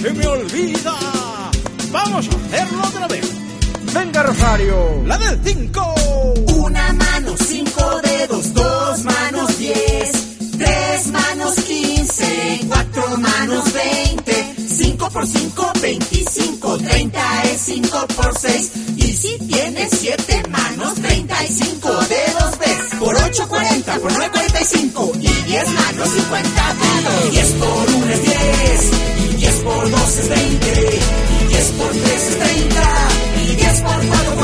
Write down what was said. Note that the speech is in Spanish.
se me olvida. Vamos a hacerlo otra vez. Venga, Rosario. La del 5. Una mano, 5 dedos, 2 manos, 10. 3 manos, 15. 4 manos, 20. 5 por 5, 25. 30 es 5 por 6. Y si tienes 7 manos, 35 dedos ves. Por 8, 40. Por 9, 45. Y 10 manos, 50 dedos. 10 por 1 es 10. Y 10 por 2 es 20. Y 10 por 3 es 30. Y 10 por 4